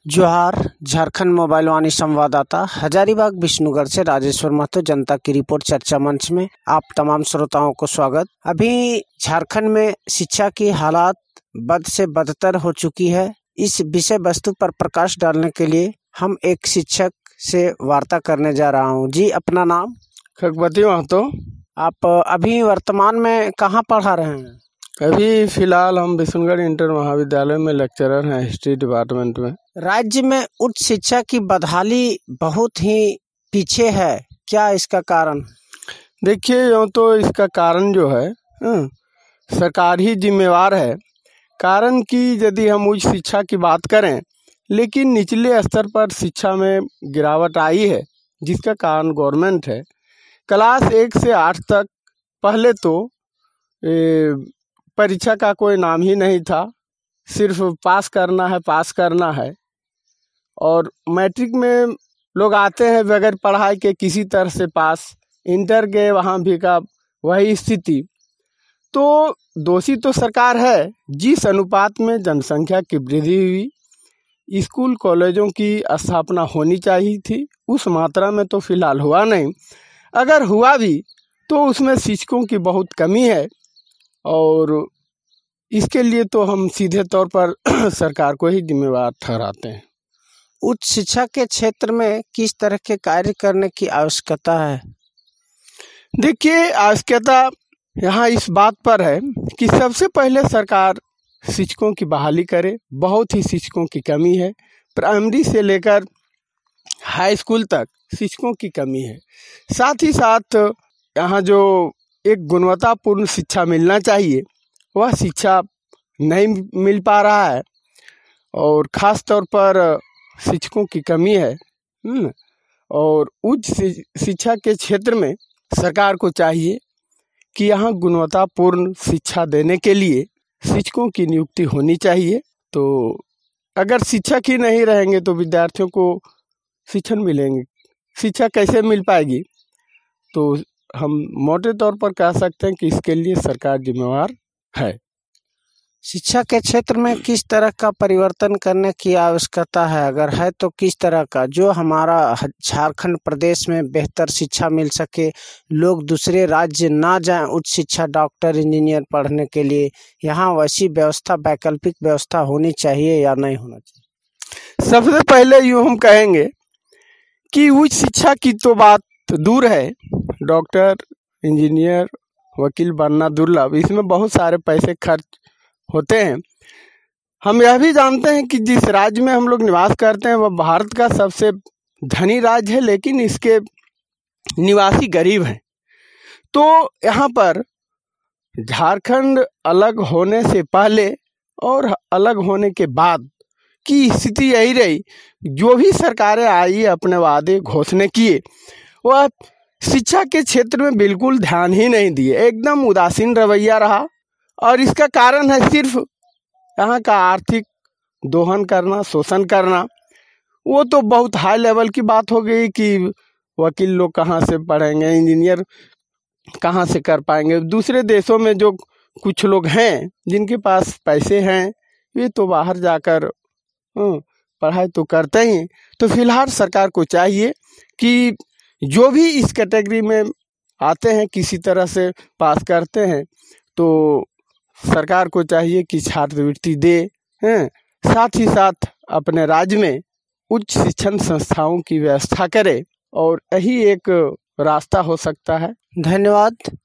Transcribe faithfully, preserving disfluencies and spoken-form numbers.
जोहार। झारखंड मोबाइल वाणी संवाददाता हजारीबाग विष्णुगढ़ से राजेश्वर महतो जनता की रिपोर्ट चर्चा मंच में आप तमाम श्रोताओं को स्वागत। अभी झारखंड में शिक्षा की हालात बद से बदतर हो चुकी है। इस विषय वस्तु पर प्रकाश डालने के लिए हम एक शिक्षक से वार्ता करने जा रहा हूं। जी, अपना नाम? खगपति महतो। आप अभी वर्तमान में कहाँ पढ़ा रहे हैं? अभी फिलहाल हम विष्णुगढ़ इंटर महाविद्यालय में लेक्चरर हैं, हिस्ट्री डिपार्टमेंट में। राज्य में उच्च शिक्षा की बदहाली बहुत ही पीछे है, क्या इसका कारण? देखिए, यूँ तो इसका कारण जो है हाँ, सरकार ही जिम्मेवार है। कारण कि यदि हम उच्च शिक्षा की बात करें, लेकिन निचले स्तर पर शिक्षा में गिरावट आई है, जिसका कारण गवर्नमेंट है। क्लास एक से आठ तक पहले तो ए, परीक्षा का कोई नाम ही नहीं था, सिर्फ पास करना है पास करना है। और मैट्रिक में लोग आते हैं बगैर पढ़ाई के किसी तरह से पास। इंटर के वहाँ भी का वही स्थिति। तो दोषी तो सरकार है। जिस अनुपात में जनसंख्या की वृद्धि हुई, स्कूल कॉलेजों की स्थापना होनी चाहिए थी, उस मात्रा में तो फिलहाल हुआ नहीं। अगर हुआ भी तो उसमें शिक्षकों की बहुत कमी है, और इसके लिए तो हम सीधे तौर पर सरकार को ही जिम्मेवार ठहराते हैं। उच्च शिक्षा के क्षेत्र में किस तरह के कार्य करने की आवश्यकता है? देखिए, आवश्यकता यहाँ इस बात पर है कि सबसे पहले सरकार शिक्षकों की बहाली करे। बहुत ही शिक्षकों की कमी है। प्राइमरी से लेकर हाई स्कूल तक शिक्षकों की कमी है। साथ ही साथ यहाँ जो एक गुणवत्तापूर्ण शिक्षा मिलना चाहिए, वह शिक्षा नहीं मिल पा रहा है, और ख़ास तौर पर शिक्षकों की कमी है। और उच्च शिक्षा के क्षेत्र में सरकार को चाहिए कि यहाँ गुणवत्तापूर्ण शिक्षा देने के लिए शिक्षकों की नियुक्ति होनी चाहिए। तो अगर शिक्षक ही नहीं रहेंगे तो विद्यार्थियों को शिक्षण मिलेंगे, शिक्षा कैसे मिल पाएगी? तो हम मोटे तौर पर कह सकते हैं कि इसके लिए सरकार जिम्मेवार है। शिक्षा के क्षेत्र में किस तरह का परिवर्तन करने की आवश्यकता है? अगर है तो किस तरह का, जो हमारा झारखंड प्रदेश में बेहतर शिक्षा मिल सके, लोग दूसरे राज्य ना जाएं उच्च शिक्षा डॉक्टर इंजीनियर पढ़ने के लिए। यहाँ वैसी व्यवस्था, वैकल्पिक व्यवस्था होनी चाहिए या नहीं होना चाहिए? सबसे पहले यूँ हम कहेंगे कि उच्च शिक्षा की तो बात दूर है, डॉक्टर इंजीनियर वकील बनना दुर्लभ, इसमें बहुत सारे पैसे खर्च होते हैं। हम यह भी जानते हैं कि जिस राज्य में हम लोग निवास करते हैं वह भारत का सबसे धनी राज्य है, लेकिन इसके निवासी गरीब हैं। तो यहाँ पर झारखंड अलग होने से पहले और अलग होने के बाद की स्थिति यही रही। जो भी सरकारें आई, अपने वादे घोषणा किए, वह शिक्षा के क्षेत्र में बिल्कुल ध्यान ही नहीं दिए, एकदम उदासीन रवैया रहा। और इसका कारण है सिर्फ यहाँ का आर्थिक दोहन करना, शोषण करना। वो तो बहुत हाई लेवल की बात हो गई कि वकील लोग कहाँ से पढ़ेंगे, इंजीनियर कहाँ से कर पाएंगे। दूसरे देशों में जो कुछ लोग हैं जिनके पास पैसे हैं, वे तो बाहर जाकर पढ़ाई तो करते ही। तो फिलहाल सरकार को चाहिए कि जो भी इस कैटेगरी में आते हैं, किसी तरह से पास करते हैं, तो सरकार को चाहिए कि छात्रवृत्ति दे हैं। साथ ही साथ अपने राज्य में उच्च शिक्षण संस्थाओं की व्यवस्था करे, और यही एक रास्ता हो सकता है। धन्यवाद।